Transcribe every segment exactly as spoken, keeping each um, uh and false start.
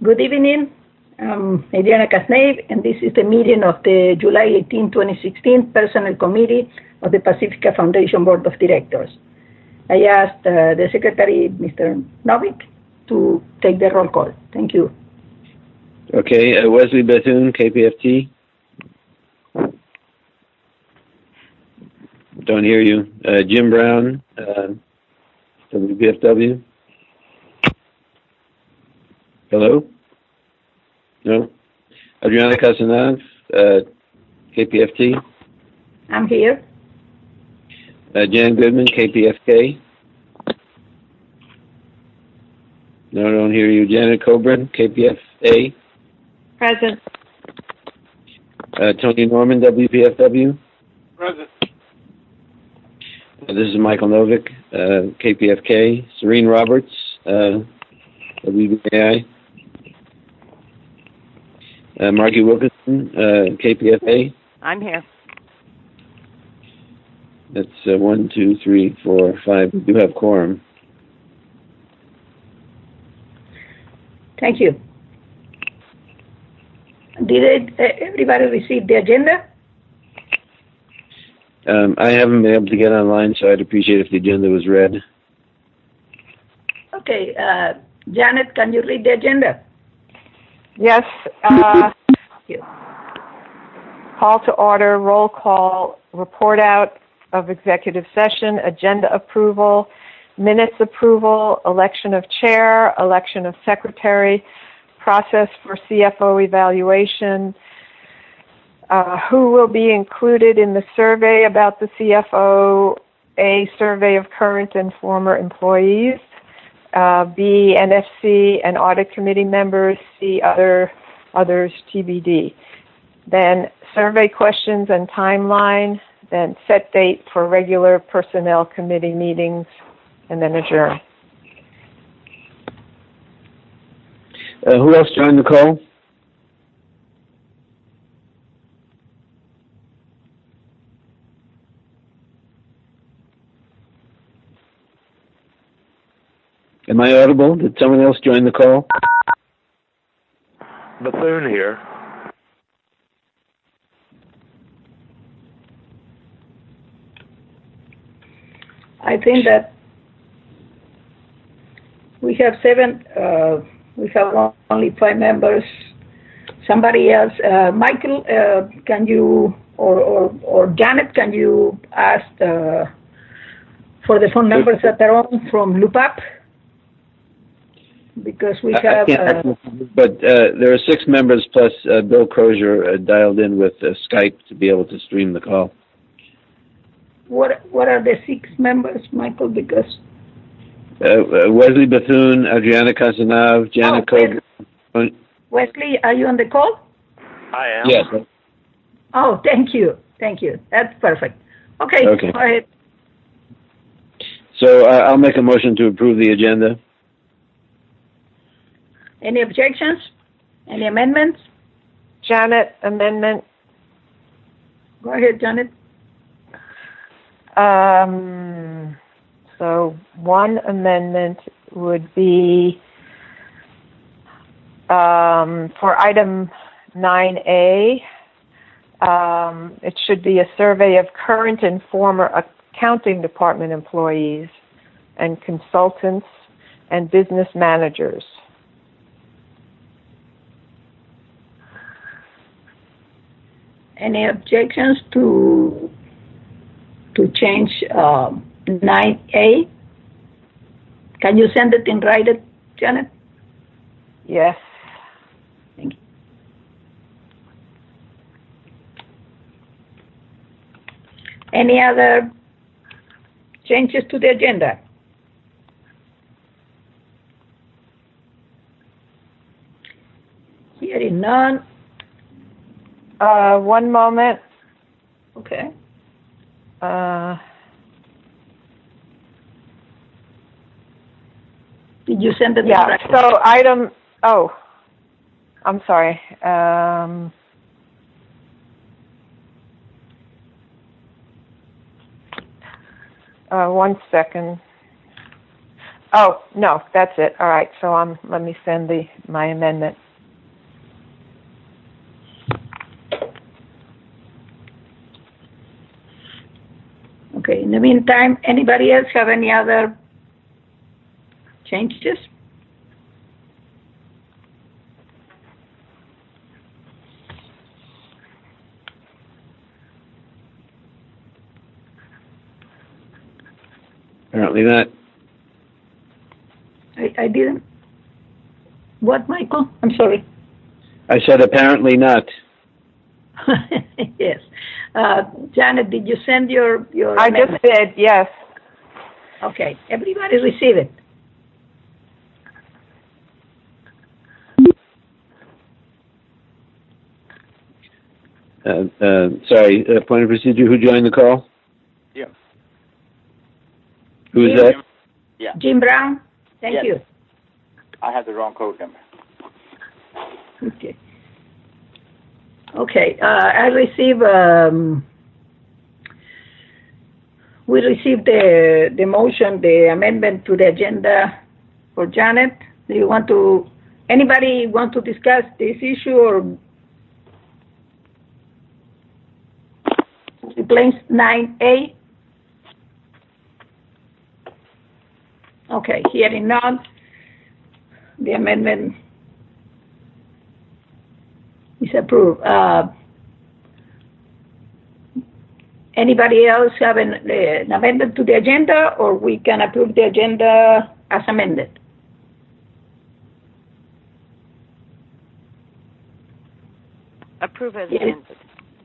Good evening. I'm Adriana Casnave, and this is the meeting of the July eighteenth, twenty sixteen Personnel Committee of the Pacifica Foundation Board of Directors. I asked uh, the Secretary, Mister Novick, to take the roll call. Thank you. Okay, uh, Wesley Bethune, K P F T. Don't hear you. Uh, Jim Brown, uh, W P F W. Hello? No? Adriana Casanave, uh, K P F T. I'm here. Uh, Jan Goodman, K P F K. No, I don't hear you. Janet Coburn, K P F A. Present. Uh, Tony Norman, W P F W. Present. Uh, this is Michael Novick, uh, K P F K. Serene Roberts, uh, W B A I. Uh, Margie Wilkinson, uh, K P F A. I'm here. That's uh, one, two, three, four, five. We do have quorum. Thank you. Did it, uh, everybody receive the agenda? Um, I haven't been able to get online, so I'd appreciate if the agenda was read. Okay, uh, Janet, can you read the agenda? Yes. Uh, Thank you. call to order, roll call, report out of executive session, agenda approval, minutes approval, election of chair, election of secretary, process for C F O evaluation, uh, who will be included in the survey about the C F O, A, survey of current and former employees, uh, B, N F C and audit committee members, C, other, others T B D. Then survey questions and timeline, then set date for regular personnel committee meetings, and then adjourn. Uh, who else joined the call? Am I audible? Did someone else join the call? Bethune here. I think that we have seven, uh, we have only five members. Somebody else, uh, Michael, uh, can you, or, or, or Janet, can you ask uh, for the phone numbers that are on from Loop Up? Because we have... I can't, uh, but uh, there are six members plus uh, Bill Crozier uh, dialed in with uh, Skype to be able to stream the call. What what are the six members, Michael? Because uh, uh, Wesley Bethune, Adriana Casanave, Janet oh, Coburn. Wesley, are you on the call? I am. Yes. Oh, thank you, thank you. That's perfect. Okay, okay. Go ahead. So uh, I'll make a motion to approve the agenda. Any objections? Any amendments? Janet, amendment. Go ahead, Janet. Um, so one amendment would be um, for item nine A, um, it should be a survey of current and former accounting department employees and consultants and business managers. Any objections to to change uh, nine A? Can you send it in writing, Janet? Yes. Thank you. Any other changes to the agenda? Hearing none. Uh, one moment. Okay. Uh, Did you send it? yeah, so item, oh, I'm sorry. Um, uh, one second. Oh, no, that's it. All right, so um, let me send the my amendment. Okay, in the meantime, anybody else have any other changes? Apparently not. I, I didn't. What, Michael? I'm sorry. I said apparently not. Yes. Uh, Janet, did you send your, your I amendment? just did, yes. Okay, everybody receive it. Uh, uh, sorry, uh, point of procedure, who joined the call? Yeah. Who is Jim, that? Yeah. Jim Brown? Thank Yes. you. I have the wrong code number. Okay. Okay, uh, I receive, um, we received the, the motion, the amendment to the agenda for Janet. Do you want to, anybody want to discuss this issue or replace nine A? Okay, hearing none, the amendment is approved. Uh, anybody else have an, uh, an amendment to the agenda, or we can approve the agenda as amended? Approve as Yes. amended.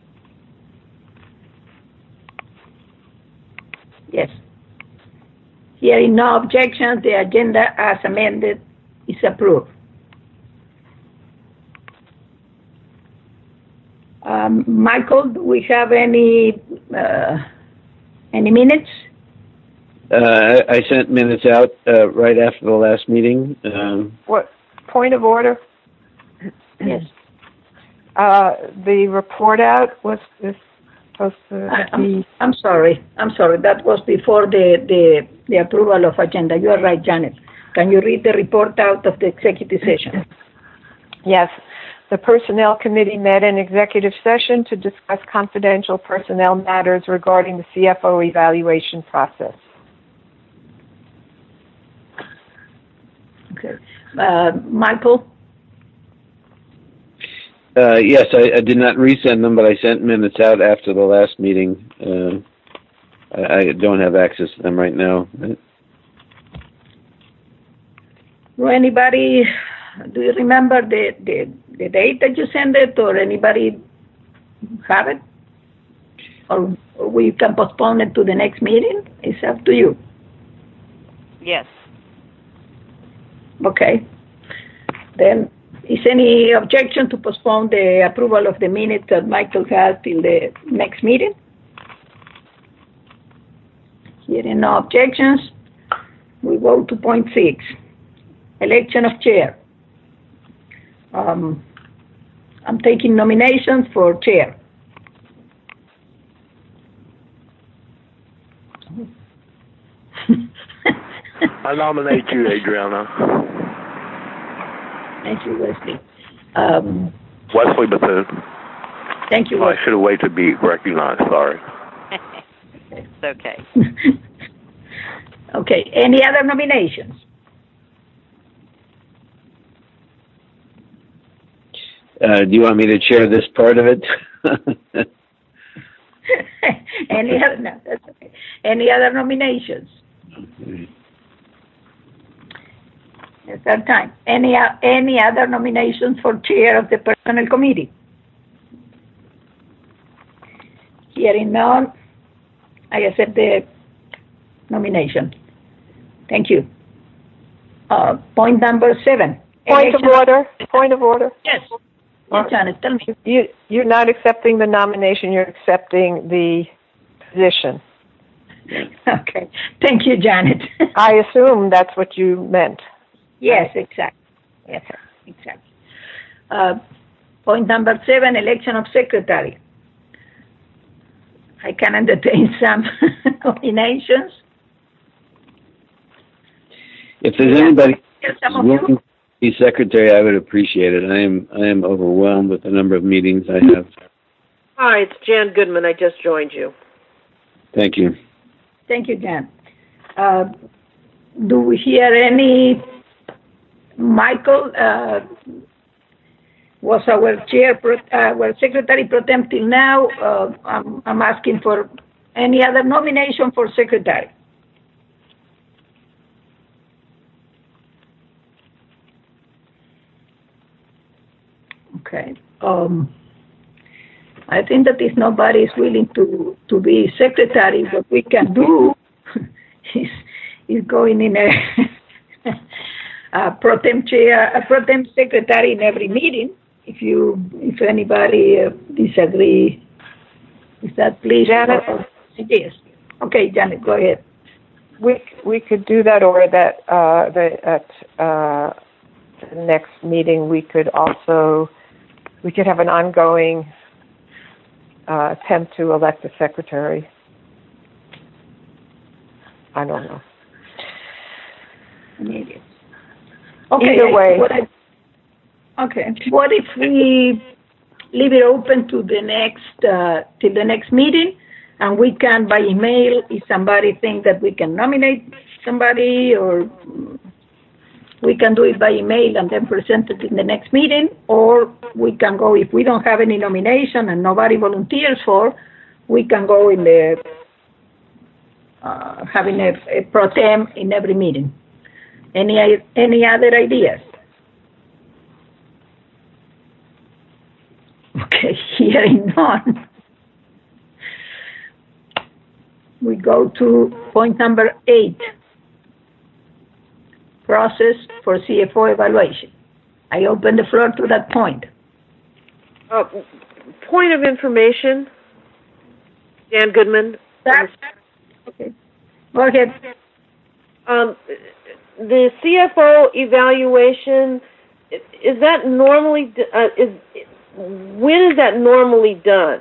Yes. Hearing no objections, the agenda as amended is approved. Um, Michael, do we have any uh, any minutes? Uh, I, I sent minutes out uh, right after the last meeting. Um, What, point of order? Yes. Uh, the report out was is supposed to I'm, be... I'm sorry. I'm sorry. That was before the, the, the approval of agenda. You are right, Janet. Can you read the report out of the executive session? Yes. The Personnel Committee met in executive session to discuss confidential personnel matters regarding the C F O evaluation process. Okay. Uh, Michael? uh, yes, I, I did not resend them, but I sent minutes out after the last meeting. Uh, I, I don't have access to them right now. Do anybody, do you remember the, the, the date that you sent it, or anybody have it? Or, or we can postpone it to the next meeting? It's up to you. Yes. Okay. Then, is any objection to postpone the approval of the minutes that Michael has till the next meeting? Hearing no objections, we go to point six, election of chair. Um, I'm taking nominations for chair. I nominate you, Adriana. Thank you, Wesley. Um, Wesley Bethune. thank you, Oh, I Wesley. should have waited to be recognized. Sorry. It's okay. Okay, any other nominations? Uh, do you want me to chair this part of it? Any other, no, that's okay. Any other nominations? It's that time. Any, uh, any other nominations for chair of the personnel committee? Hearing none, I accept the nomination. Thank you. Uh, point number seven. Point of election- order. Point of order. Yes. Yes, Janet, tell me. You, you're not accepting the nomination, you're accepting the position. Okay. Thank you, Janet. I assume that's what you meant. Yes, exactly. Yes, exactly. Uh, point number seven, election of secretary. I can entertain some nominations. If there's Yeah. anybody Yes, who's some of you. willing to be secretary, I would appreciate it. I am I am overwhelmed with the number of meetings I have. Hi, it's Jan Goodman. I just joined you. Thank you. Thank you, Jan. Uh, do we hear any? Michael uh, was our chair, pro, uh, our secretary pro tem till now. Uh, I'm, I'm asking for any other nomination for secretary. Okay. Um, I think that if nobody is willing to, to be secretary, what we can do is, is going in a, a pro tem chair, a pro tem secretary in every meeting. If you, if anybody uh, disagree with that, please. Janet? Or, or, yes. Okay, Janet, go ahead. We we could do that, or that uh, the, at uh, the next meeting we could also we could have an ongoing uh, attempt to elect a secretary. I don't know. Maybe. Okay. Either way. What I, okay. What if we leave it open to the next uh, till the next meeting? And we can, by email, if somebody thinks that we can nominate somebody, or we can do it by email and then present it in the next meeting, or we can go, if we don't have any nomination and nobody volunteers for, we can go in the, uh, having a, a pro tem in every meeting. Any, any other ideas? Okay, hearing none. We go to point number eight, process for C F O evaluation. I open the floor to that point. Uh, point of information, Jan Goodman. That's, okay. Go ahead. Um, the C F O evaluation, is that normally, uh, is when is that normally done?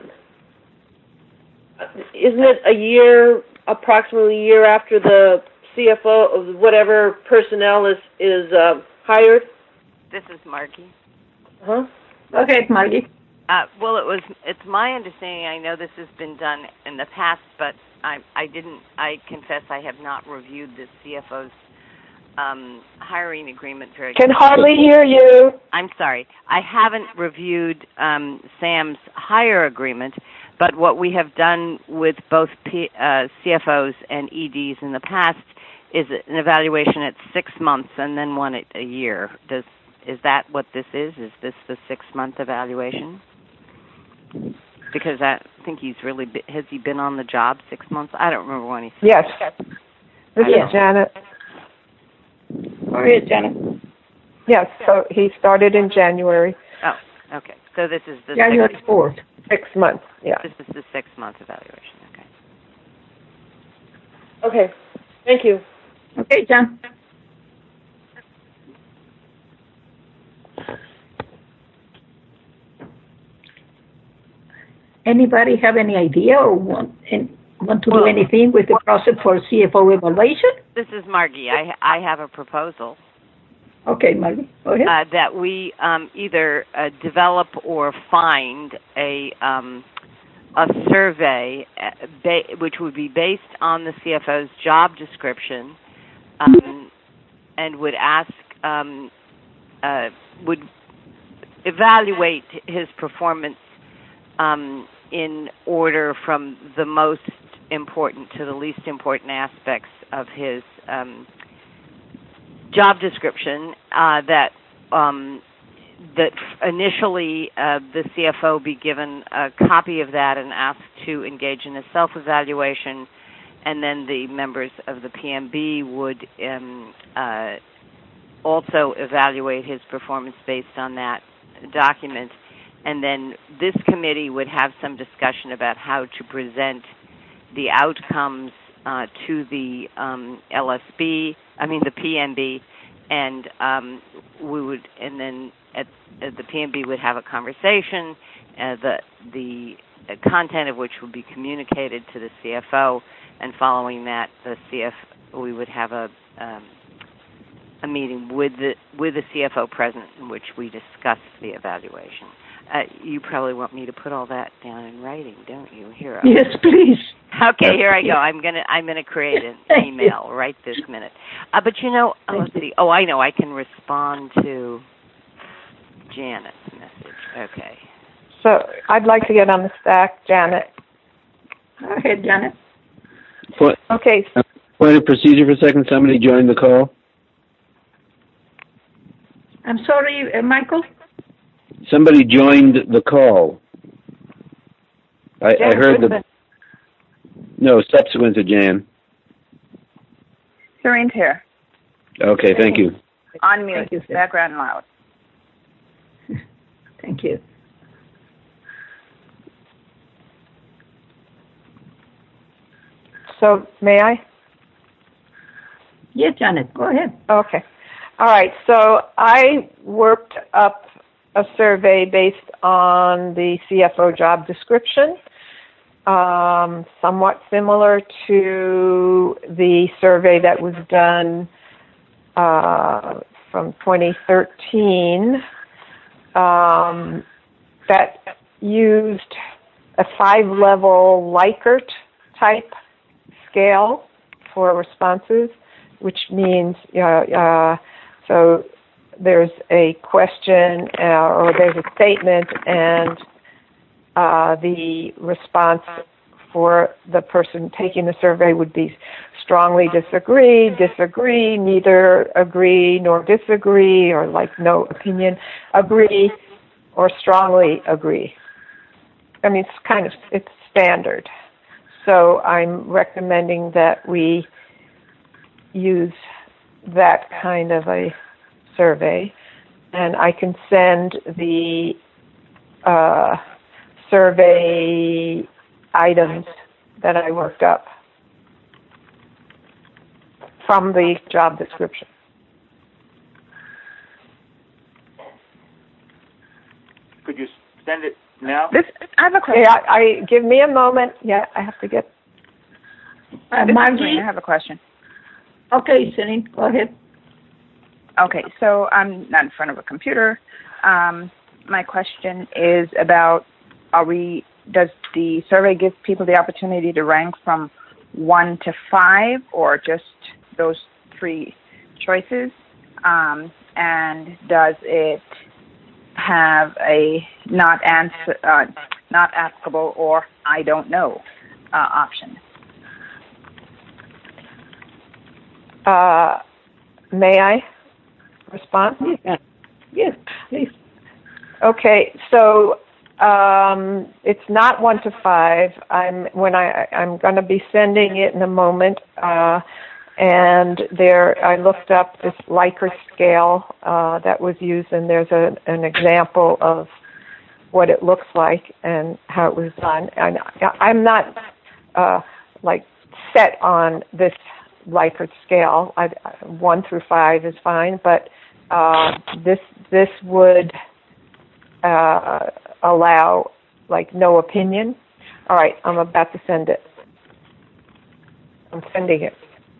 Isn't it a year, approximately a year after the C F O of whatever personnel is is uh, hired? This is Margie. Huh? Go ahead, Margie. Uh, well, it was. It's my understanding. I know this has been done in the past, but I, I didn't. I confess I have not reviewed the C F O's um, hiring agreement very. Can hardly hear you. I'm sorry. I haven't reviewed um, Sam's hire agreement, but what we have done with both P, uh, C F Os and E Ds in the past is an evaluation at six months and then one at a year. Does is that what this is? Is this the six-month evaluation? Because I think he's really been, has he been on the job six months? I don't remember when he. Yes. This Yes. is Janet. Go ahead, Janet. Yes. So he started in January. Oh, okay. So this is the January six, fourth. Six months. Yeah. this is the six-month evaluation. Okay. Okay. Thank you. Okay, John. Anybody have any idea or want, and want to Well, do anything with the process for C F O evaluation? This is Margie. I I have a proposal. Okay, Margie, go ahead. Uh, that we um, either uh, develop or find a um, a survey uh, ba- which would be based on the C F O's job description, um, and would ask um, uh, would evaluate his performance um, in order from the most important to the least important aspects of his um, job description, uh, that um, that initially uh, the C F O be given a copy of that and asked to engage in a self-evaluation, and then the members of the P M B would um, uh, also evaluate his performance based on that document, and then this committee would have some discussion about how to present the outcomes uh, to the um, L S B, I mean the P M B, and um, we would, and then at, at the P M B would have a conversation, uh, the the content of which would be communicated to the C F O, and following that, the C F we would have a um, a meeting with the with the C F O present in which we discuss the evaluation. Uh, you probably want me to put all that down in writing, don't you, Hero? Yes, please. Okay, here I go. I'm gonna I'm gonna create an email right this minute. Uh, but you know, oh, let's see. Oh, I know. I can respond to Janet's message. Okay. So I'd like to get on the stack, Janet. Go ahead, Janet. Point, Okay. uh, point of procedure for a second. Somebody joined the call. I'm sorry, uh, Michael. Somebody joined the call. I, I heard the... No, subsequent to Jan. Serene's here. Okay, thank you. On mute. Thank you, sir. Background loud. Thank you. So may I? Yes, Janet, go ahead. Okay. All right. So I worked up a survey based on the C F O job description, um, somewhat similar to the survey that was done uh, from twenty thirteen um, that used a five-level Likert type scale for responses, which means uh, uh, so there's a question uh, or there's a statement, and uh, the response for the person taking the survey would be strongly disagree, disagree, neither agree nor disagree, or like no opinion, agree, or strongly agree. I mean, it's kind of, it's standard. So I'm recommending that we use that kind of a survey, and I can send the uh, survey items that I worked up from the job description. Could you send it now? This, I have a question. Yeah, I, I give me a moment. Yeah, I have to get. Uh, This is Margie? Serene. I have a question. Okay, Serene, go ahead. Okay, so I'm not in front of a computer. Um, my question is about: Are we? Does the survey give people the opportunity to rank from one to five, or just those three choices? Um, and does it have a not answer, uh, not applicable, or I don't know uh, option? Uh, may I respond? Yes, yes, please. Okay, so um, it's not one to five. I'm when I I'm going to be sending it in a moment, uh, and there I looked up this Likert scale uh, that was used, and there's a, an example of what it looks like and how it was done. And I'm not uh, like set on this Likert scale. I, one through five is fine, but uh, this this would uh, allow like no opinion. All right, I'm about to send it. I'm sending it.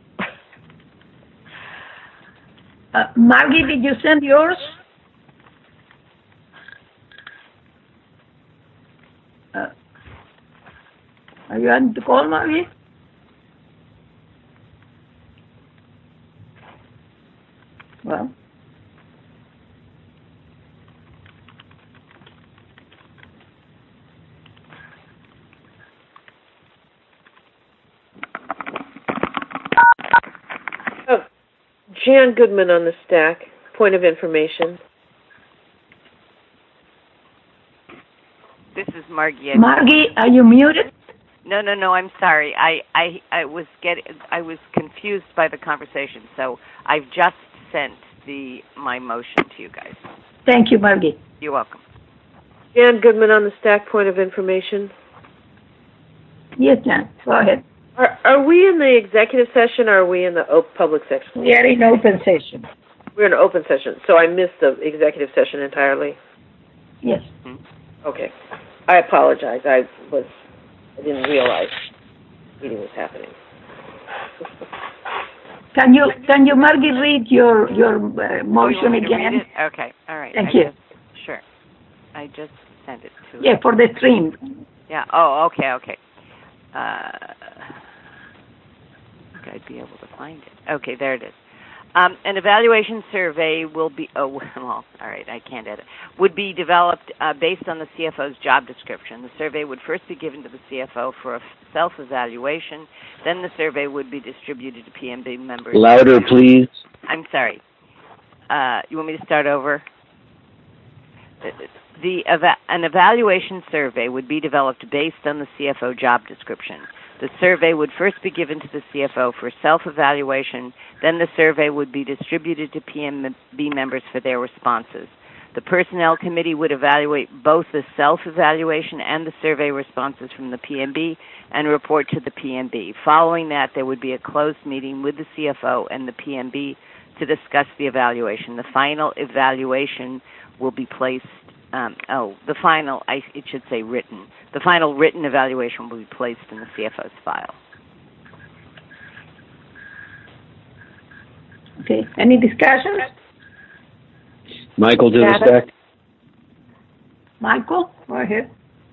Uh, Margie, did you send yours? Uh, are you on the call, Margie? Well, Oh, Jan Goodman on the stack. Point of information. This is Margie. Margie, are you muted? No, no, no. I'm sorry. I, I, I was getting, I was confused by the conversation. So I've just sent the my motion to you guys. Thank you, Margie. You're welcome. Jan Goodman on the stack. Point of information. Yes, Jan, go ahead. Are, are we in the executive session, or are we in the op- public section? We are in open session. We're in an open session, so I missed the executive session entirely. Yes. Okay. I apologize. I was, I didn't realize the meeting was happening. Can you, can you, Margie, read your, your uh, motion oh, you again? Read it? Okay, all right. Thank I you. Just, sure. I just sent it to Yeah, for the stream. Yeah, oh, okay, okay. Uh, I think I'd be able to find it. Okay, there it is. Um, an evaluation survey will be, oh, well, all right, I can't edit, would be developed uh, based on the C F O's job description. The survey would first be given to the C F O for a self-evaluation. Then the survey would be distributed to P M B members. Louder, please. I'm sorry. Uh, you want me to start over? The eva- an evaluation survey would be developed based on the C F O job description. The survey would first be given to the C F O for self-evaluation. Then the survey would be distributed to P M B members for their responses. The Personnel Committee would evaluate both the self-evaluation and the survey responses from the P M B and report to the P M B. Following that, there would be a closed meeting with the C F O and the P M B to discuss the evaluation. The final evaluation will be placed Um, oh, the final, I, it should say written. The final written evaluation will be placed in the C F O's file. Okay, any discussions? Michael Divistack. Michael, go ahead.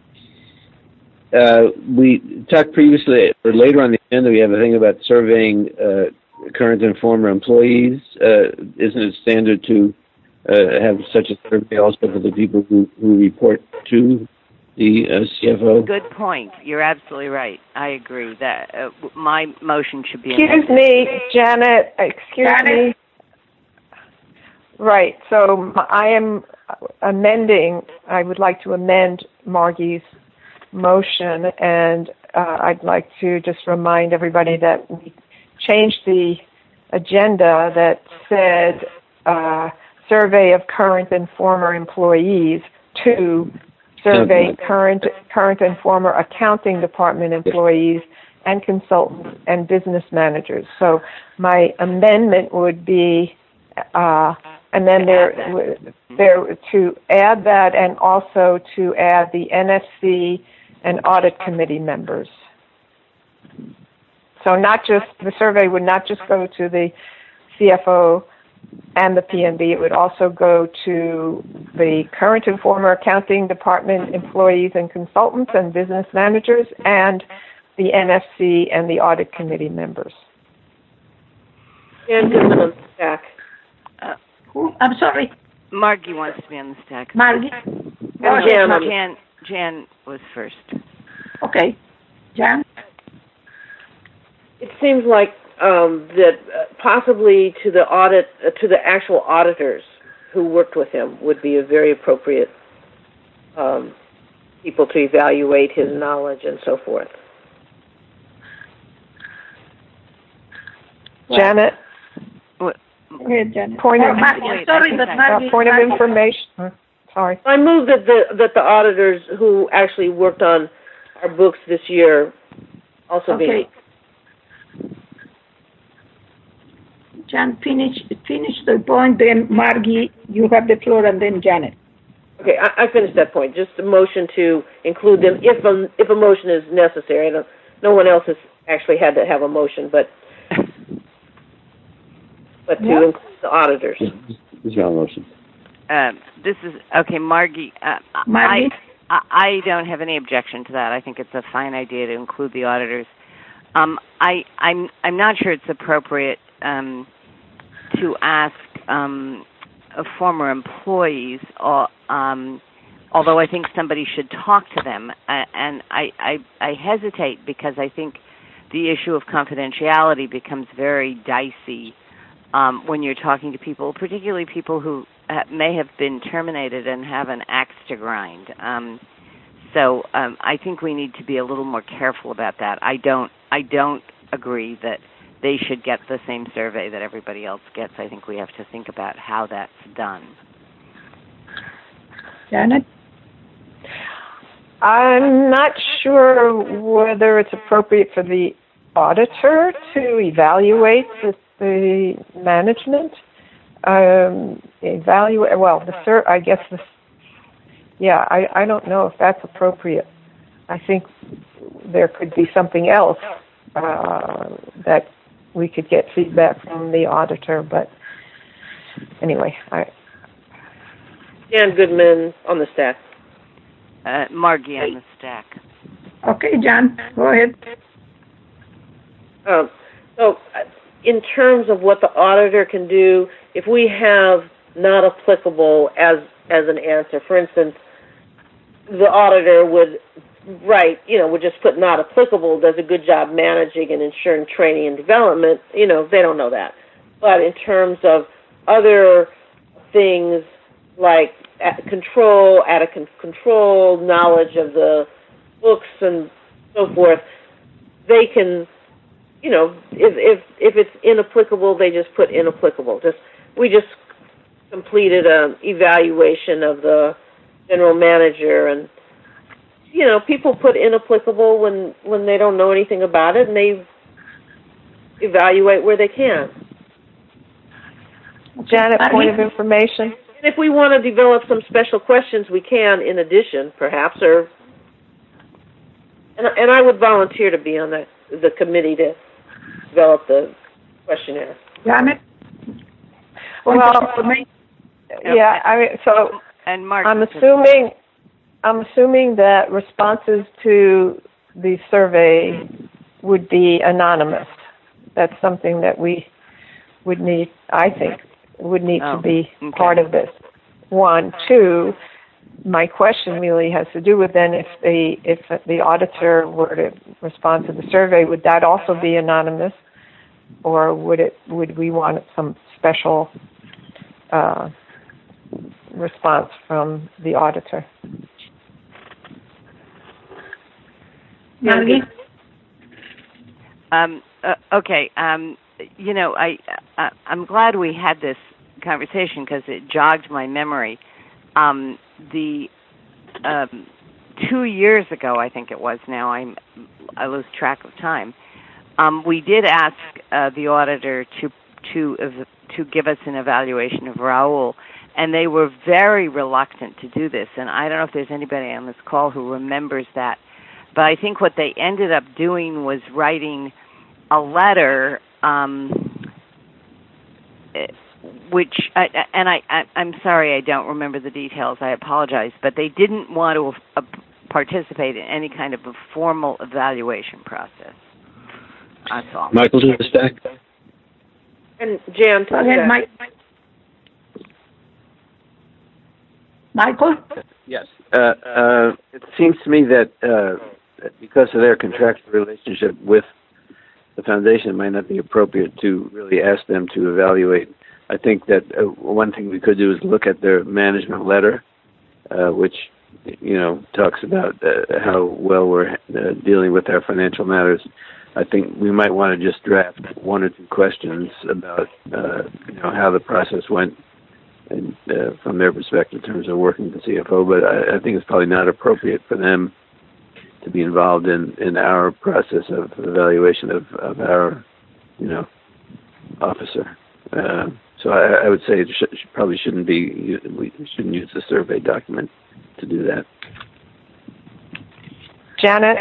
Uh, we talked previously, or later on the agenda, we have a thing about surveying uh, current and former employees. Uh, isn't it standard to uh, have such a survey also for the people who, who report to the uh, C F O? Good point. You're absolutely right. I agree that uh, my motion should be. Excuse me, Janet. Excuse Janet? me. Right. So I am amending. I would like to amend Margie's motion, and uh, I'd like to just remind everybody that we changed the agenda that said uh, survey of current and former employees to survey current current and former accounting department employees and consultants and business managers. So my amendment would be, uh, and then there, there to add that, and also to add the N S C and audit committee members. So not just, the survey would not just go to the C F O and the P M B, it would also go to the current and former accounting department employees and consultants and business managers, and the N F C and the audit committee members. And Goodman on the stack. Uh, Who? I'm sorry, Margie wants to be on the stack. Margie. Oh, Jan. Jan, Jan was first. Okay, Jan. It seems like um, that uh, possibly to the audit, uh, to the actual auditors who worked with him would be a very appropriate um, people to evaluate his knowledge and so forth. Janet? What? Go ahead, Janet. Point Oh, of, Margie, I'm sorry, but uh, Margie. point of Margie- information. Sorry. I move that the that the auditors who actually worked on our books this year also be. Okay. Jan, finish finish the point. Then Margie, you have the floor, and then Janet. Okay, I, I finished that point. Just a motion to include them if a, if a motion is necessary. I don't, no one else has actually had to have a motion, but but to Yeah. include the auditors. This is your motion. Um, this is okay, Margie. Uh, Margie? I, I I don't have any objection to that. I think it's a fine idea to include the auditors. Um, I I'm I'm not sure it's appropriate um, to ask um, uh, former employees, or, um, although I think somebody should talk to them. Uh, and I, I I hesitate because I think the issue of confidentiality becomes very dicey um, when you're talking to people, particularly people who uh, may have been terminated and have an axe to grind. Um, so um, I think we need to be a little more careful about that. I don't I don't agree that they should get the same survey that everybody else gets. I think we have to think about how that's done. Janet. I'm not sure whether it's appropriate for the auditor to evaluate the, the management. Um, evaluate, well, the sur- I guess, the, yeah, I, I don't know if that's appropriate. I think there could be something else uh, that we could get feedback from the auditor. But anyway, I. Jan Goodman on the stack. Uh, Margie on the stack. Okay, John, go ahead. Um, so, uh, in terms of what the auditor can do, if we have not applicable as as an answer, for instance, the auditor would write, you know, would just put not applicable, does a good job managing and ensuring training and development. You know, they don't know that. But in terms of other things like control, adequate control, knowledge of the books and so forth, they can, you know, if if if it's inapplicable, they just put inapplicable. Just we just completed an evaluation of the general manager, and you know, people put inapplicable when when they don't know anything about it, and they evaluate where they can. Janet, point of information. And if we want to develop some special questions, we can, in addition, perhaps, or and and I would volunteer to be on the the committee to develop the questionnaire. Janet? Well, yeah, I mean, so and Mark, I'm assuming I'm assuming that responses to the survey would be anonymous. That's something that we would need, I think, would need oh, to be okay. part of this. One, two. My question really has to do with then if the if the auditor were to respond to the survey, would that also be anonymous, or would it would we want some special uh, response from the auditor? Margie? Um, uh, okay. Um, you know, I, I I'm glad we had this conversation because it jogged my memory. Um, the um, two years ago, I think it was. Now I'm I lose track of time. Um, we did ask uh, the auditor to to to give us an evaluation of Raul, and they were very reluctant to do this. And I don't know if there's anybody on this call who remembers that, but I think what they ended up doing was writing a letter. Um, Which I, and I, I, I'm sorry, I don't remember the details. I apologize, but they didn't want to uh, participate in any kind of a formal evaluation process. That's all. Michael to the stack. And Jan, Go ahead, Mike. Michael? Yes. Uh, uh, it seems to me that uh, because of their contractual relationship with the foundation, it might not be appropriate to really ask them to evaluate. I think that uh, one thing we could do is look at their management letter, uh, which, you know, talks about uh, how well we're uh, dealing with our financial matters. I think we might want to just draft one or two questions about, uh, you know, how the process went and uh, from their perspective in terms of working with the C F O. But I, I think it's probably not appropriate for them to be involved in, in our process of evaluation of, of our, you know, officer. Uh, so I, I would say it sh- probably shouldn't be, we shouldn't use the survey document to do that. Janet?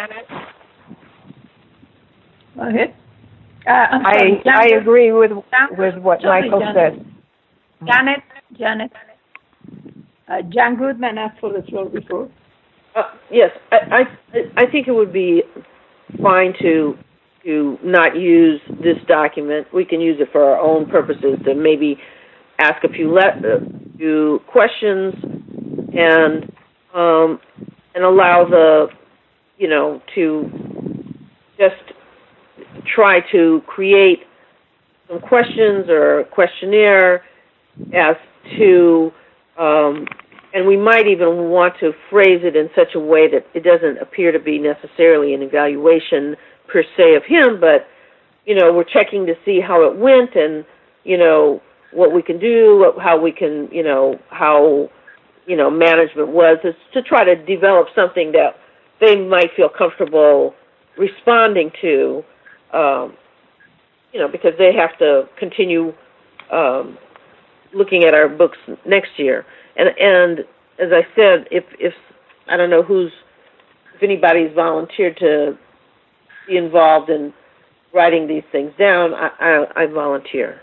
Go ahead. Uh, I'm I sorry, I Janet. agree with Janet. with what Sorry, Michael Janet. said. Janet, Janet. Uh, Jan Goodman asked for the floor before. Uh, yes, I, I I think it would be fine to to not use this document. We can use it for our own purposes to maybe ask a few le- uh, few questions and um, and allow the you know to just try to create some questions or a questionnaire as to um, and we might even want to phrase it in such a way that it doesn't appear to be necessarily an evaluation per se of him, but, you know, we're checking to see how it went and, you know, what we can do, how we can, you know, how, you know, management was, is to try to develop something that they might feel comfortable responding to, um, you know, because they have to continue um, looking at our books next year. And and as I said, if if I don't know who's if anybody's volunteered to be involved in writing these things down, I, I, I volunteer.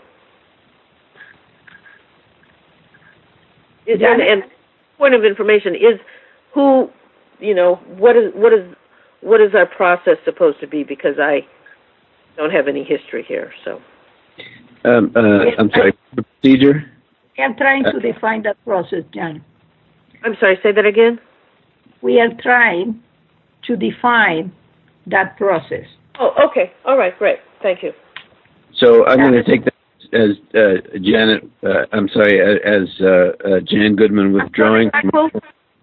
Is, and, and point of information is who, you know, what is what is what is our process supposed to be? Because I don't have any history here. So, um, uh, I'm sorry. Procedure. I'm trying to define that process, Jan. I'm sorry. Say that again. We are trying to define that process. Oh, okay. All right. Great. Thank you. So I'm going to take that as uh, Janet. Uh, I'm sorry, as uh, uh, Jan Goodman withdrawing. Michael,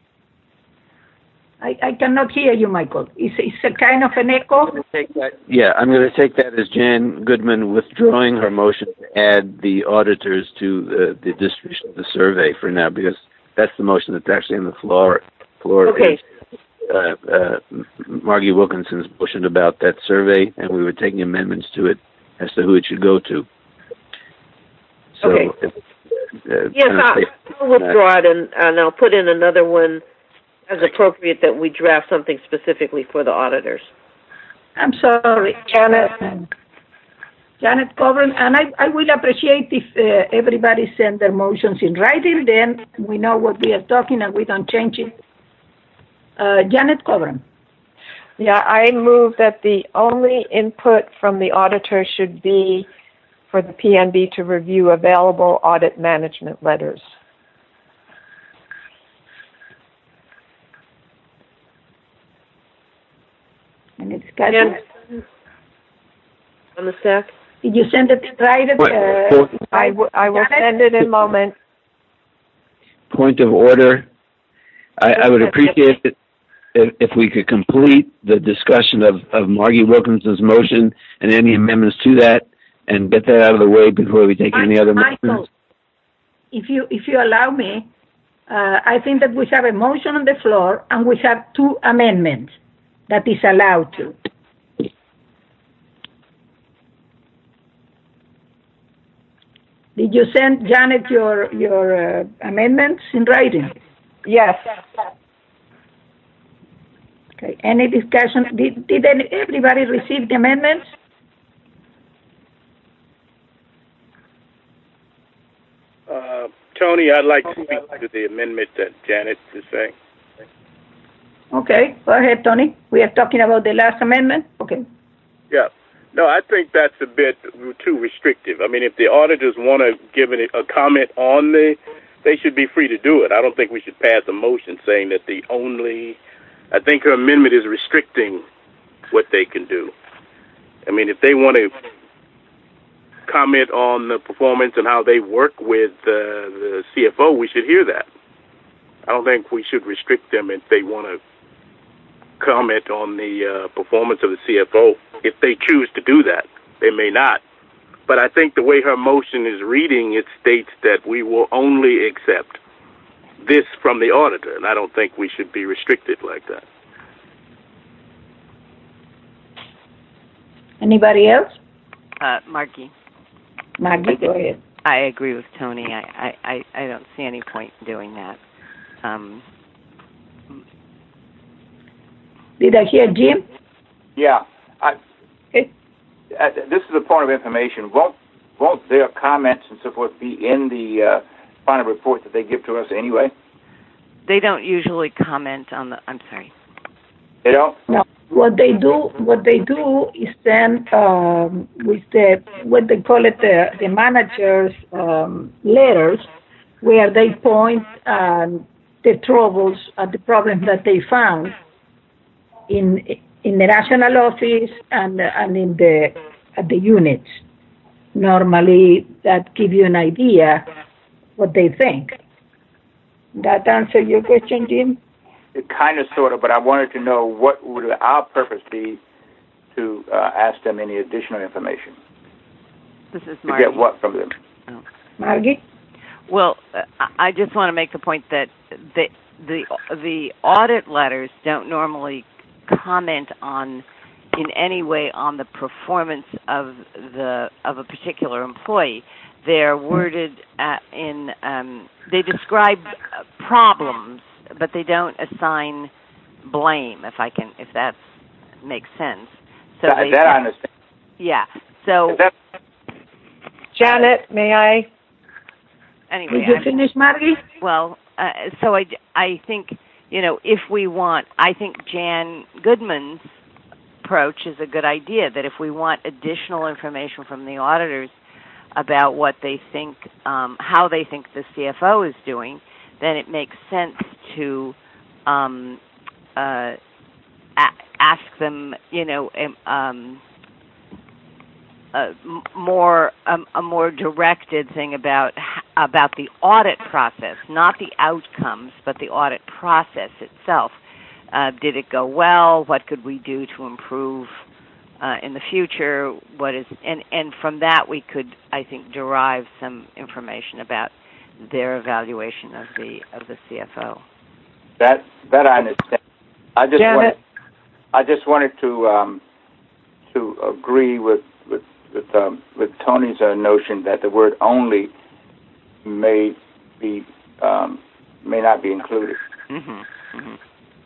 I, I cannot hear you, Michael. It's, it's a kind of an echo. Take that, yeah, I'm going to take that as Jan Goodman withdrawing her motion to add the auditors to uh, the distribution of the survey for now, because that's the motion that's actually on the floor. floor Okay. Is, uh, uh, Margie Wilkinson's motion about that survey, and we were taking amendments to it as to who it should go to. So, okay. If, uh, yes, I'll, I'll withdraw it, and, and I'll put in another one as appropriate that we draft something specifically for the auditors. I'm sorry, Janet. Janet Coburn, and I, I will appreciate if uh, everybody send their motions in writing, then we know what we are talking and we don't change it. Uh, Janet Coburn. Yeah, I move that the only input from the auditor should be for the P N B to review available audit management letters. Any discussion? On the stack? Did you send it in writing? Uh, I, w- I will send it in a moment. Point of order. I, I would appreciate it if, if we could complete the discussion of, of Margie Wilkinson's motion and any amendments to that, and get that out of the way before we take Michael, any other Michael, motions. if you if you allow me, uh, I think that we have a motion on the floor and we have two amendments that is allowed to. Did you send Janet your your uh, amendments in writing? Yes. Okay. Any discussion? Did did any, everybody receive the amendments? Uh, Tony, I'd like to speak to the amendment that Janet is saying. Okay, go ahead, Tony. We are talking about the last amendment. Okay. Yeah. No, I think that's a bit too restrictive. I mean, if the auditors want to give a, a comment on the, they should be free to do it. I don't think we should pass a motion saying that the only, I think her amendment is restricting what they can do. I mean, if they want to comment on the performance and how they work with uh, the C F O, we should hear that. I don't think we should restrict them if they want to comment on the uh, performance of the C F O. If they choose to do that, they may not. But I think the way her motion is reading, it states that we will only accept this from the auditor, and I don't think we should be restricted like that. Anybody else? Uh, Margie. Maggie, go ahead. I agree with Tony. I, I, I don't see any point in doing that. Um, Did I hear Jim? Yeah. I, okay. uh, this is a point of information. Won't won't their comments and so forth be in the uh, final report that they give to us anyway? they don't usually comment on the. I'm sorry. They don't. No. What they do, what they do is send um, with the what they call it the the managers' um, letters, where they point um, the troubles, uh, the problems that they found in in the national office and and in the at the units. Normally, that give you an idea what they think. That answer your question, Jim? It kind of, sort of, but I wanted to know what would our purpose be to uh, ask them any additional information. This is to Margie. get what from them? Oh. Margie? Well, uh, I just want to make the point that the the the audit letters don't normally comment on in any way on the performance of the of a particular employee. They're worded uh, in um, they describe uh, problems, but they don't assign blame. If I can, if that makes sense. So that, they, that I understand. Yeah. So, That, Janet, may I? Anyway, Did you I'm, finish, Margie? well, uh, so I, I think, you know, if we want, I think Jan Goodman's approach is a good idea, that if we want additional information from the auditors about what they think, um, how they think the C F O is doing, then it makes sense to um, uh, a- ask them, you know, um, a more um, a more directed thing about about the audit process, not the outcomes, but the audit process itself. Uh, did it go well? What could we do to improve uh, in the future? What is and and from that we could, I think, derive some information about their evaluation of the of the C F O. that that I understand. I just Janet? wanted, I just wanted to um, to agree with with with, um, with Tony's uh, notion that the word "only" may be um, may not be included. Mm-hmm. Mm-hmm.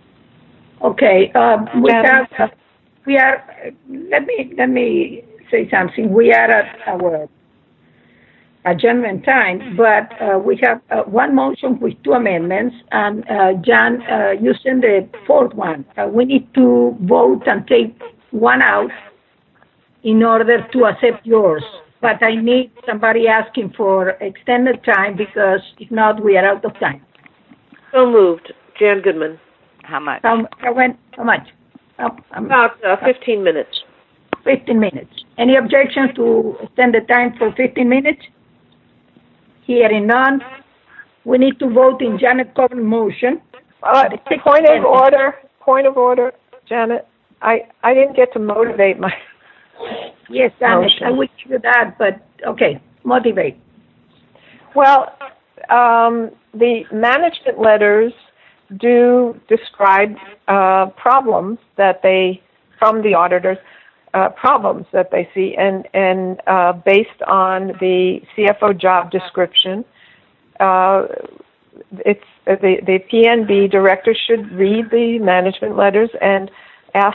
Okay, um, we Jan- have, uh, we are, uh, let me, let me say something. We are at our adjournment time, but uh, we have uh, one motion with two amendments, and uh, John, uh, you send the fourth one. Uh, we need to vote and take one out in order to accept yours. But I need somebody asking for extended time, because if not, we are out of time. So moved. Jan Goodman. How much? How, how, when, how much? Oh, um, About uh, fifteen minutes. fifteen minutes. Any objection to extend the time for fifteen minutes? Hearing none, we need to vote in Janet Coven's motion. Uh, point of order. Point of order, Janet. I, I didn't get to motivate my. Yes, Janet, motion. I will give you that, but okay, motivate. Well, um, the management letters do describe uh, problems that they, from the auditors, uh, problems that they see, and and uh, based on the C F O job description, uh, it's uh, the the P N B director should read the management letters and ask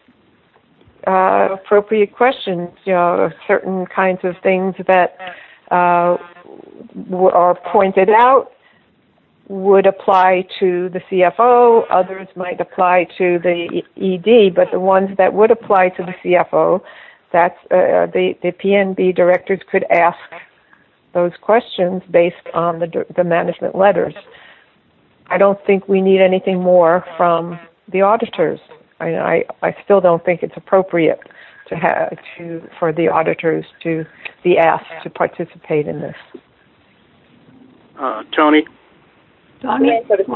uh, appropriate questions. You know, certain kinds of things that uh, are pointed out would apply to the C F O, others might apply to the E D, but the ones that would apply to the C F O, that's uh, the, the P N B directors could ask those questions based on the, the management letters. I don't think we need anything more from the auditors. I, I, I still don't think it's appropriate to have to for the auditors to be asked to participate in this. Uh, Tony? Tony,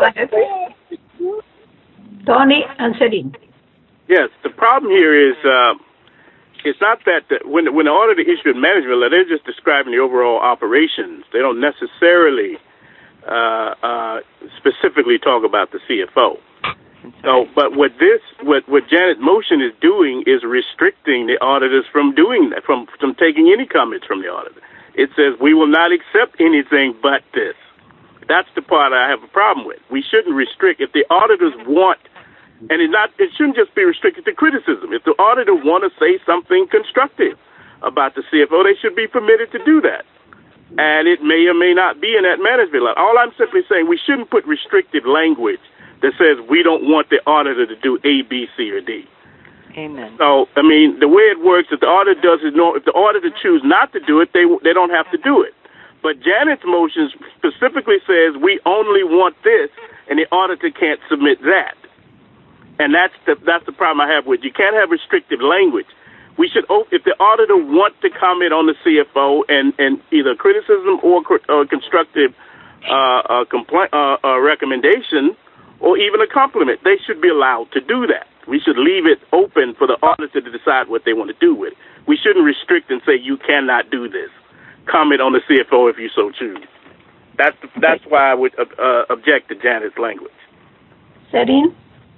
Tony and Serene. Yes, the problem here is uh, it's not that the, when, when the auditor issued a management letter, they're just describing the overall operations. They don't necessarily uh, uh, specifically talk about the C F O. So, but what this, what, what Janet Motion is doing is restricting the auditors from doing that, from, from taking any comments from the auditor. It says we will not accept anything but this. That's the part I have a problem with. We shouldn't restrict. If the auditors want, and it not, it shouldn't just be restricted to criticism. If the auditor want to say something constructive about the C F O, they should be permitted to do that. And it may or may not be in that management letter. All I'm simply saying, we shouldn't put restrictive language that says we don't want the auditor to do A, B, C, or D. Amen. So, I mean, the way it works, if the auditor does it, if the auditor choose not to do it, they they don't have to do it. But Janet's motion specifically says we only want this, and the auditor can't submit that. And that's the that's the problem I have with it. You can't have restrictive language. We should, if the auditor want to comment on the C F O and, and either criticism or, or constructive uh, uh, compl- uh, uh, recommendation, or even a compliment, they should be allowed to do that. We should leave it open for the auditor to decide what they want to do with it. We shouldn't restrict and say you cannot do this. Comment on the C F O if you so choose. That's that's why I would uh, object to Janet's language. Serene?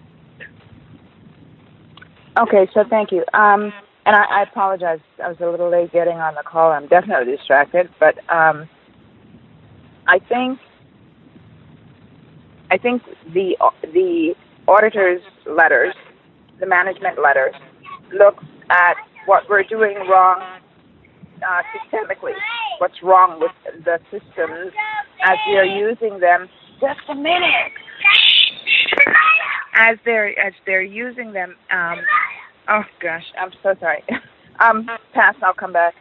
Okay, so thank you. Um, and I, I apologize. I was a little late getting on the call. I'm definitely distracted, but um, I think I think the the auditor's letters, the management letters, look at what we're doing wrong uh, systemically, what's wrong with the systems as we are using them. Just a minute. As they're as they're using them. Um, oh gosh, I'm so sorry. Um, pass. I'll come back.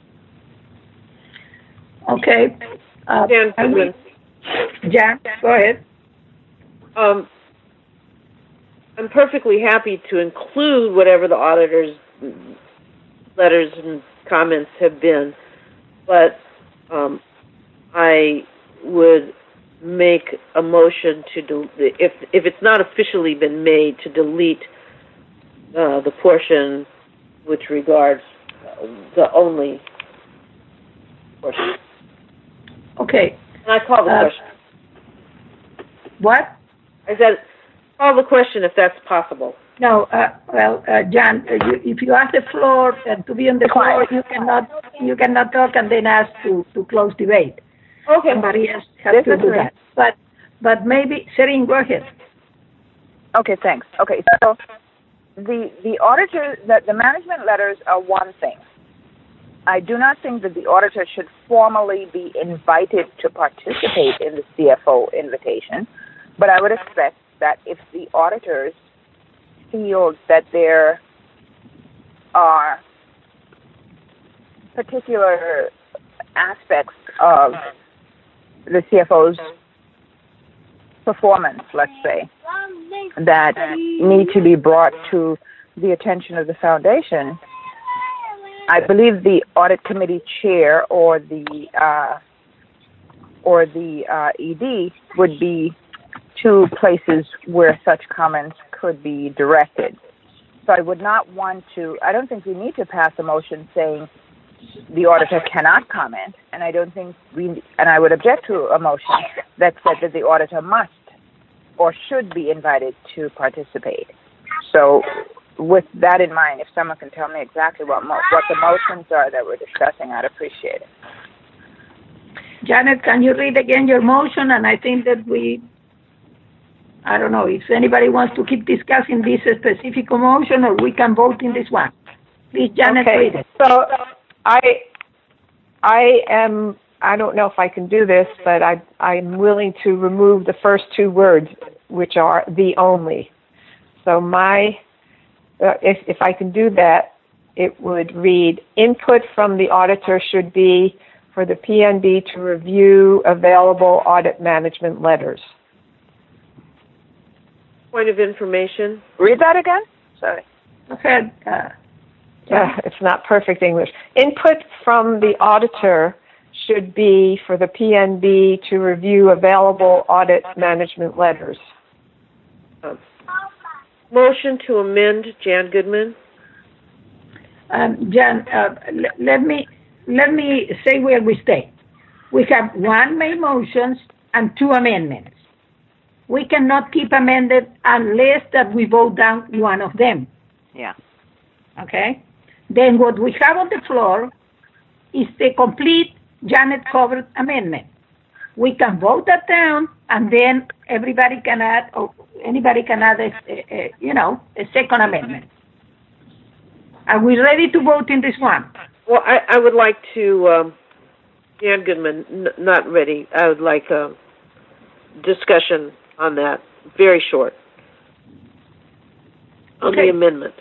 Okay. Uh, Jan Goodman. Jan, go ahead. Um, I'm perfectly happy to include whatever the auditor's letters and comments have been, but um, I would make a motion to del- if if it's not officially been made, to delete uh, the portion which regards uh, the only portion. Okay. And I call the uh, question. What? I said, call the question if that's possible. No, uh, well, uh, Jan, uh, you, if you ask the floor uh, to be on the floor, you cannot you cannot talk and then ask to, to close debate. Okay. Somebody else has to do that. But but maybe, Serene, go ahead. Okay, thanks. Okay, so the the auditor, the, the management letters are one thing. I do not think that the auditor should formally be invited to participate in the C F O invitation, but I would expect that if the auditors feel that there are particular aspects of the C F O's performance, let's say, that need to be brought to the attention of the foundation, I believe the audit committee chair or the uh, or the uh, E D would be two places where such comments could be directed. So I would not want to, I don't think we need to pass a motion saying the auditor cannot comment, and I don't think we, and I would object to a motion that said that the auditor must or should be invited to participate. So with that in mind, if someone can tell me exactly what mo- what the motions are that we're discussing, I'd appreciate it. Janet, can you read again your motion? And I think that we, I don't know, if anybody wants to keep discussing this specific motion, or we can vote in this one. Please, Janet, okay. read it. So I, I am, I don't know if I can do this, but I, I'm willing to remove the first two words, which are the only. So my, uh, if, if I can do that, it would read, input from the auditor should be for the P N B to review available audit management letters. Point of information. Read that again? Sorry. Okay. Uh, Yeah, it's not perfect English. Input from the auditor should be for the P N B to review available audit management letters. Um, motion to amend, Jan Goodman. Um, Jan, uh, l- let me let me say where we stay. We have one main motions and two amendments. We cannot keep amended unless that we vote down one of them. Yeah. Okay? Then what we have on the floor is the complete Janet covered amendment. We can vote that down, and then everybody can add, or anybody can add, a, a, a, you know, a second amendment. Are we ready to vote in this one? Well, I, I would like to, um, Jan Goodman, n- not ready. I would like a discussion on that, very short, on Okay. the amendment.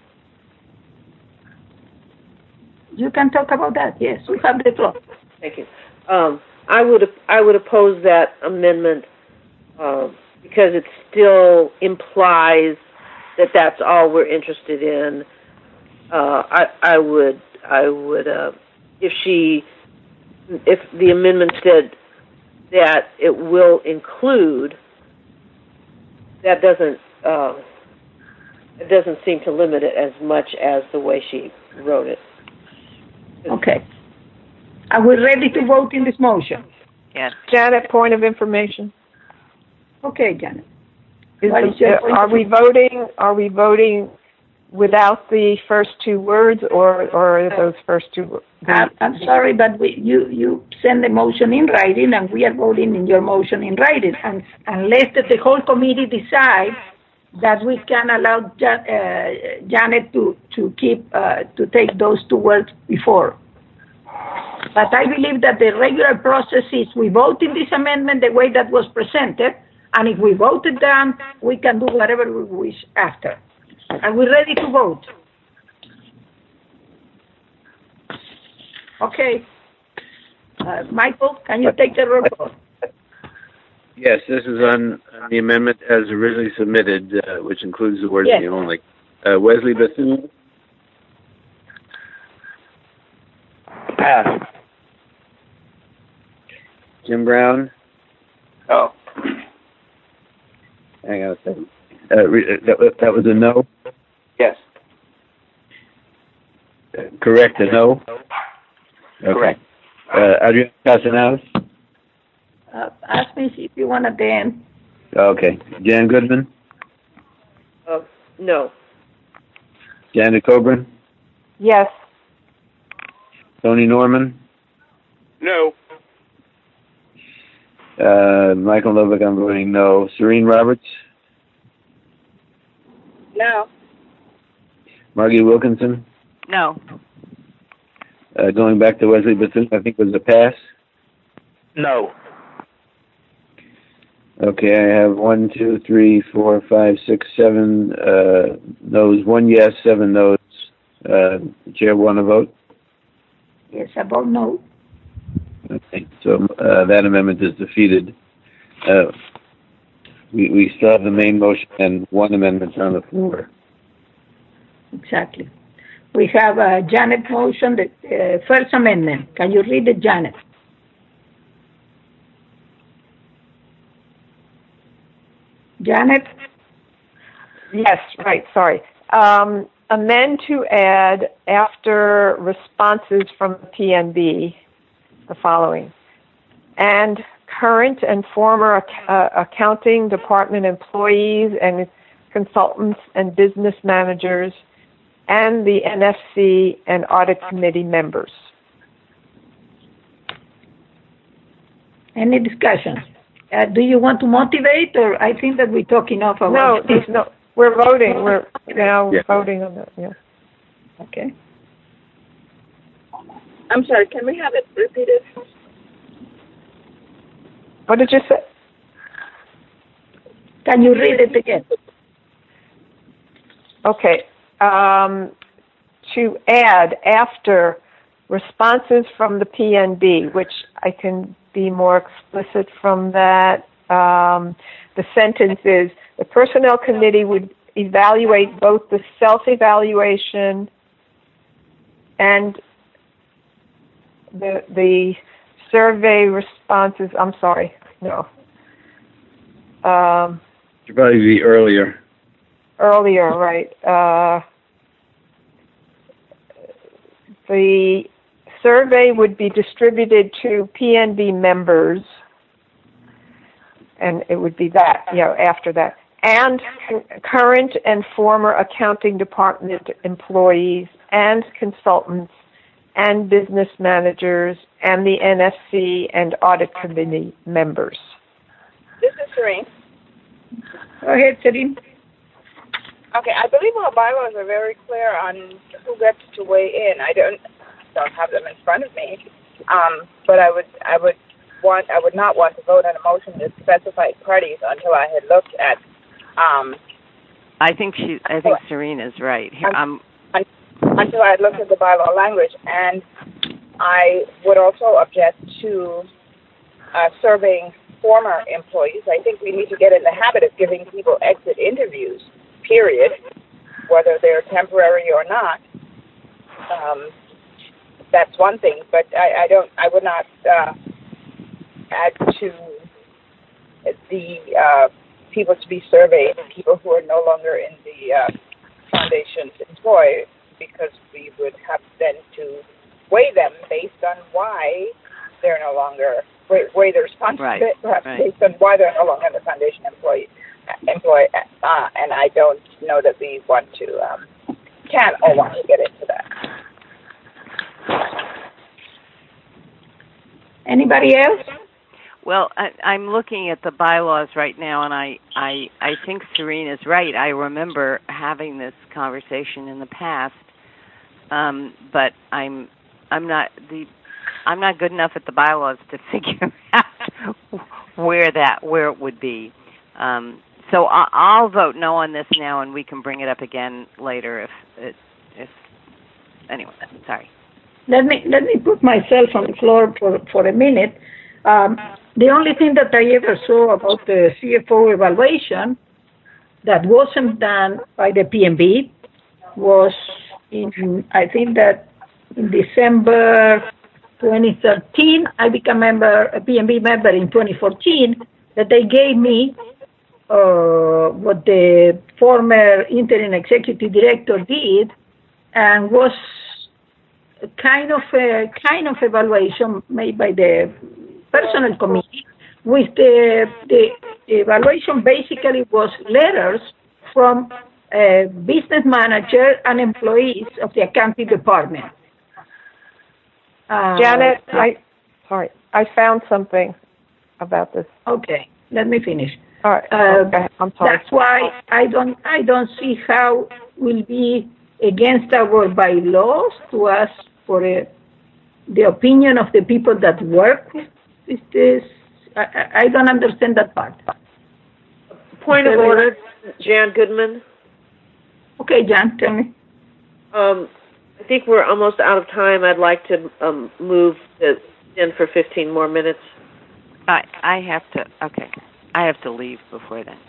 You can talk about that. Yes, we have the floor. Thank you. Um, I would I would oppose that amendment uh, because it still implies that that's all we're interested in. Uh, I I would I would uh, if she if the amendment said that it will include, that doesn't uh, it doesn't seem to limit it as much as the way she wrote it. Okay. Are we ready to vote in this motion? Yes. Janet, point of information. Okay, Janet. Is What the, is your point are of we voting? Are we voting without the first two words, or or those first two words? I'm, I'm sorry, but we, you you send the motion in writing, and we are voting in your motion in writing. And unless that the whole committee decides that we can allow Jan, uh, Janet to, to keep, uh, to take those two words before. But I believe that the regular process is we vote in this amendment the way that was presented, and if we vote it down, we can do whatever we wish after. Are we ready to vote? Okay. Uh, Michael, can you take the roll call? Yes, this is on, on the amendment as originally submitted, uh, which includes the words Yes. the only. Uh, Wesley Bethune? Pass. Jim Brown? No. Hang on a second. Uh, re- that, was- that was a no? Yes. Uh, correct, a no? Okay. Correct. Uh, Adriana Castellanos? Uh, ask me if you want at the end. Okay. Jan Goodman? Uh, no. Janet Coburn? Yes. Tony Norman? No. Uh, Michael Novak, I'm voting no. Serene Roberts? No. Margie Wilkinson? No. Uh, going back to Wesley Bethune, I think was a pass. No. Okay, I have one, two, three, four, five, six, seven uh, no's, one yes, seven no's. Uh, the chair want to vote? Yes, I vote no. Okay, so uh, that amendment is defeated. Uh, we, we still have the main motion and one amendment on the floor. Exactly. We have uh, Janet motion, the uh, first amendment. Can you read it, Janet? Janet? Yes, right, sorry. Um, amend to add after responses from the P N B the following. And current and former ac- uh, accounting department employees and consultants and business managers and the N F C and audit committee members. Any discussion? Uh, do you want to motivate, or I think that we talk enough about No, it? there's no, we're voting. We're now Yeah. voting on that, yeah. Okay. I'm sorry, can we have it repeated? What did you say? Can you read it again? Okay. Um, to add after responses from the P N B, which I can be more explicit from that, um, the sentence is, the Personnel Committee would evaluate both the self-evaluation and the, the survey responses, I'm sorry, no. Um, Should probably be earlier. earlier, right. Uh, the survey would be distributed to P N B members, and it would be that, you know, after that. And current and former accounting department employees and consultants and business managers and the N F C and audit committee members. This is Serene. Go ahead, Serene. Okay, I believe our bylaws are very clear on who gets to weigh in. I don't don't have them in front of me, um, but I would I would want I would not want to vote on a motion to specify parties until I had looked at. Um, I think she. I think Serena's right. Here, um, until I had looked at the bylaw language, and I would also object to uh, surveying former employees. I think we need to get in the habit of giving people exit interviews, period, whether they're temporary or not. Um, that's one thing, but I, I don't. I would not uh, add to the uh, people to be surveyed, people who are no longer in the uh, foundation's employ, because we would have then to weigh them based on why they're no longer weigh, weigh the responsibility, right, perhaps right. based on why they're no longer in the foundation employee. Employ, uh, and I don't know that we want to, um, can or want to get into that. Anybody else? Well, I, I'm looking at the bylaws right now, and I, I, I think Serena's right. I remember having this conversation in the past, um, but I'm, I'm not the, I'm not good enough at the bylaws to figure out where that, where it would be. Um, so I, I'll vote no on this now, and we can bring it up again later if, if, if anyway. Sorry. Let me let me put myself on the floor for for a minute. Um, the only thing that I ever saw about the C F O evaluation that wasn't done by the P N B was in, I think that in December twenty thirteen, I became a member, a P N B member in twenty fourteen, that they gave me uh, what the former interim executive director did, and was kind of a kind of evaluation made by the personnel committee, with the, the evaluation basically was letters from uh, business manager and employees of the accounting department. Uh, Janet, I sorry, I found something about this. Okay, let me finish. All right. Uh, okay. I'm sorry. That's why I don't I don't see how will be against our bylaws to ask for a, the opinion of the people that work with this. I, I don't understand that part. Point of order, Jan Goodman. Okay, Jan, tell me. Um, I think we're almost out of time. I'd like to um, move this in for fifteen more minutes. I I have to. Okay, I have to leave before that.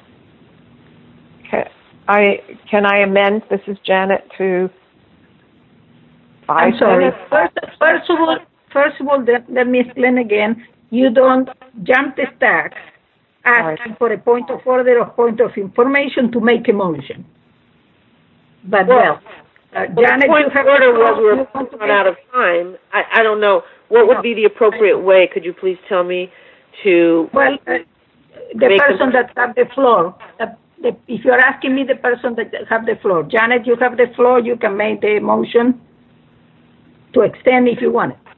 Okay. I can I amend? This is Janet to. Five I'm sorry. minutes? First, first of all, first of all, let, let me explain again. You don't jump the stack asking right. for a point of order or point of information to make a motion. But well, well uh, well Janet, the point you have of order was we're run out of time. I, I don't know what would be the appropriate way. Could you please tell me to? Well, uh, the person that have the floor. Uh, the, if you're asking me, the person that have the floor, Janet, you have the floor. You can make the motion to extend if you want it.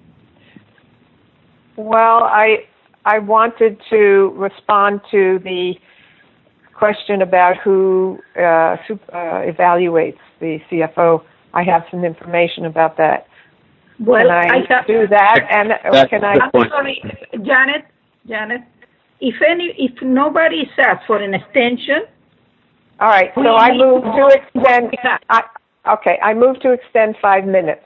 Well, I I wanted to respond to the question about who uh, super, uh, evaluates the C F O. I have some information about that. Well, can I, I have, do that? And That's can I? I'm sorry, Janet. Janet, if any, if nobody asked for an extension. All right. So I move to extend. I, okay, I move to extend five minutes.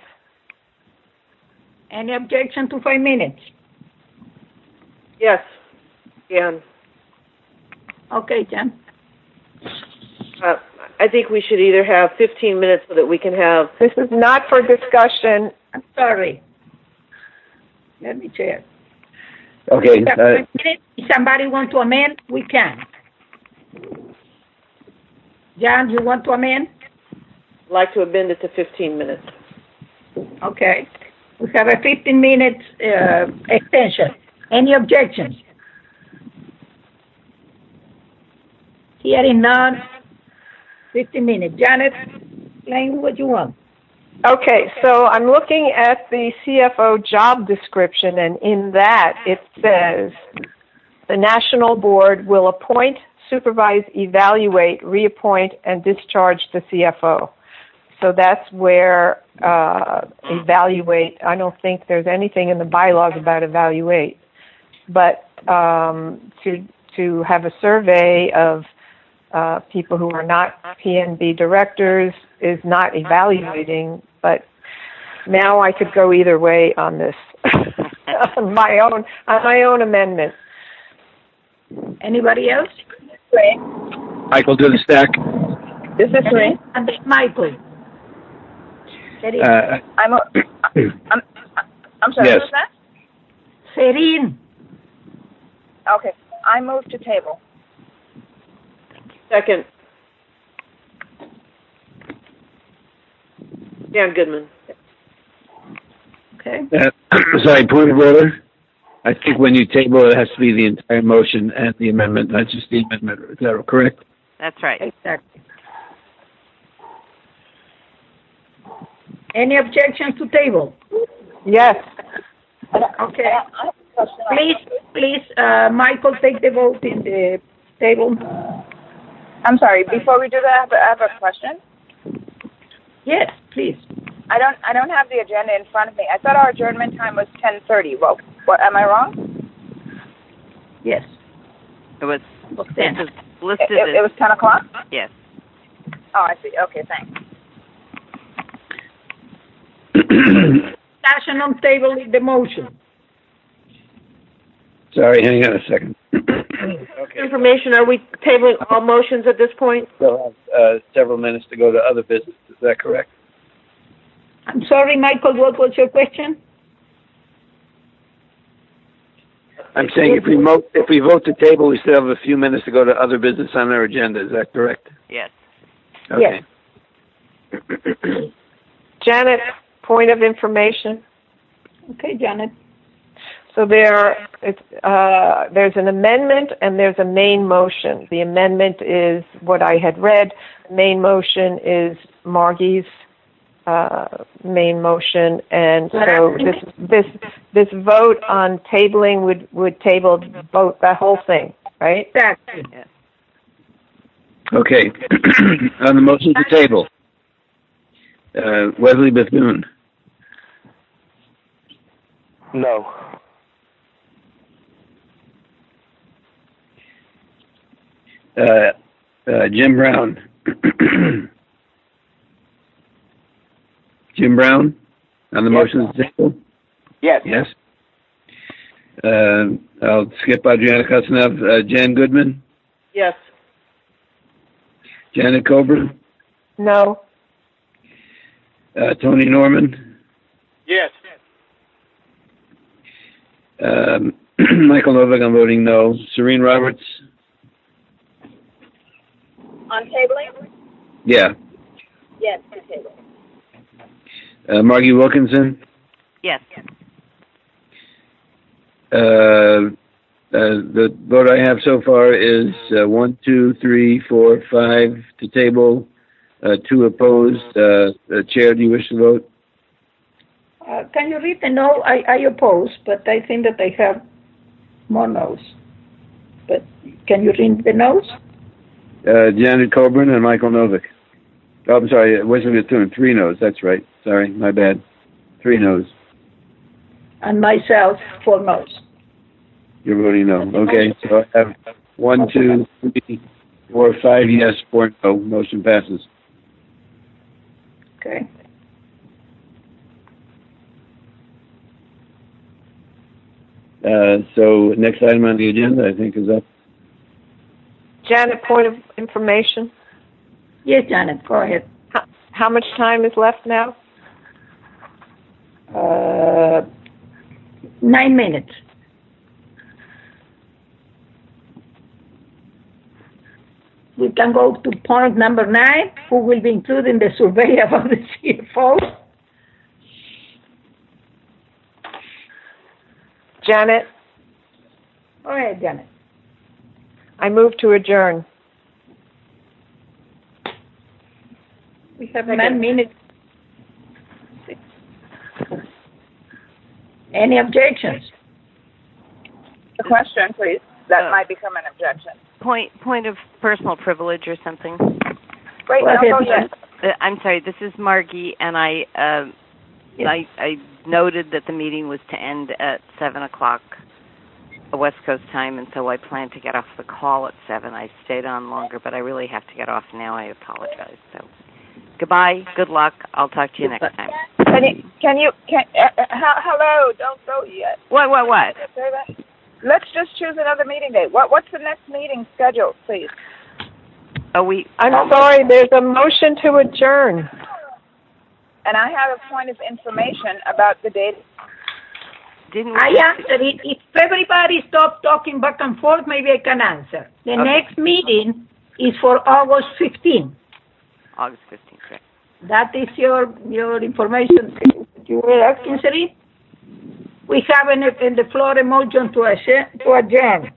Any objection to five minutes? Yes, Jan. Okay, Jan. Uh, I think we should either have fifteen minutes so that we can have... This is not for discussion. I'm sorry. Let me check. Okay. Uh, if somebody want to amend, we can. Jan, you want to amend? I'd like to amend it to fifteen minutes. Okay. We have a fifteen minute uh, extension. Any objections? Hearing none. fifteen minutes. Janet, explain what you want. Okay, so I'm looking at the C F O job description, and in that it says the National Board will appoint, supervise, evaluate, reappoint, and discharge the C F O. So that's where uh, evaluate, I don't think there's anything in the bylaws about evaluate, but um, to to have a survey of uh, people who are not P N B directors is not evaluating, but now I could go either way on this, on my own, on my own amendment. Anybody else? Michael, do the stack. This is me. And Michael. Uh, I'm, a, I'm, I'm sorry, yes. what was that? Serin. Okay, I move to table. Second. Jan Goodman. Okay. Uh, sorry, point of order. I think when you table it, it has to be the entire motion and the amendment, not just the amendment. Is that correct? That's right. Exactly. Any objections to table? Yes. Okay. I have a question. Please, please, uh, Michael, take the vote in the table. I'm sorry. Before we do that, I have a, I have a question. Yes, please. I don't. I don't have the agenda in front of me. I thought our adjournment time was ten thirty. Well, what? Am I wrong? Yes. It was ten. It was listed. It, it, it was ten o'clock. Yes. Oh, I see. Okay, thanks. Discussion on table in the motion. Sorry, hang on a second. Okay. Information, are we tabling all motions at this point? We'll have uh, several minutes to go to other business. Is that correct? I'm sorry, Michael, what was your question? I'm saying if we, mo- if we vote to table, we still have a few minutes to go to other business on our agenda. Is that correct? Yes. Okay. Yes. Janet, point of information. Okay, Janet. So there, it's, uh, there's an amendment and there's a main motion. The amendment is what I had read. The main motion is Margie's uh, main motion, and so this this this vote on tabling would would table vote that whole thing, right? Exactly. Yes. Okay. On the motion to table, uh, Wesley Bethune. No. Uh, uh, Jim Brown. Jim Brown on the Yes. motion to table? Yes. Yes. Uh, I'll skip Adriana Kusinov. Uh, Jan Goodman? Yes. Janet Coburn? No. Uh, Tony Norman? Yes. Um, Michael Novak, I'm voting no. Serene Roberts? On tabling? Yeah. Yes, on table. Uh, Margie Wilkinson? Yes. Uh, uh, the vote I have so far is uh, one, two, three, four, five to table, uh, two opposed. Uh, uh, Chair, do you wish to vote? Uh, can you read the no? I, I oppose, but I think that I have more no's. But can you read the no's? Uh, Janet Coburn and Michael Novak. Oh, I'm sorry, Wesley Bethune. Three no's, that's right. Sorry, my bad. Three no's. And myself, four no's. You're voting no. Okay, so I have one, two, three, four, five yes, four no. Motion passes. Okay. Uh, so next item on the agenda, I think, is up. Janet, point of information. Yes, Janet, go ahead. How, how much time is left now? Uh, nine minutes. We can go to point number nine, who will be included in the survey about the C F O. Janet, Go ahead, Janet. I move to adjourn. We have nine minutes. Any objections? The question, please. That Uh, might become an objection. Point point of personal privilege or something. Wait, Go no, ahead, go yet. Uh, I'm sorry. This is Margie, and I uh, Yes. I, I noted that the meeting was to end at seven o'clock West Coast time, and so I planned to get off the call at seven. I stayed on longer, but I really have to get off now. I apologize. So, goodbye. Good luck. I'll talk to you next time. Can you, can you, can, uh, uh, he- hello, don't go yet. What? What? What? Say that. Let's just choose another meeting date. What, what's the next meeting scheduled, please? Oh, we. I'm sorry, there's a motion to adjourn. And I have a point of information about the date. Didn't we? I answered it. If everybody stops talking back and forth, maybe I can answer. The Okay. next meeting is for August fifteenth. August fifteenth, correct. That is your your information. You were asking, Sari? We have in the, in the floor a motion to adjourn, to adjourn.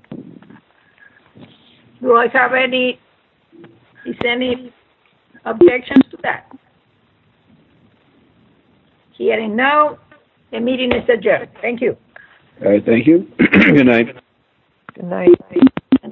Do I have any, is any objections to that? Hearing no, the meeting is adjourned. Thank you. All right, thank you. Good night. Good night.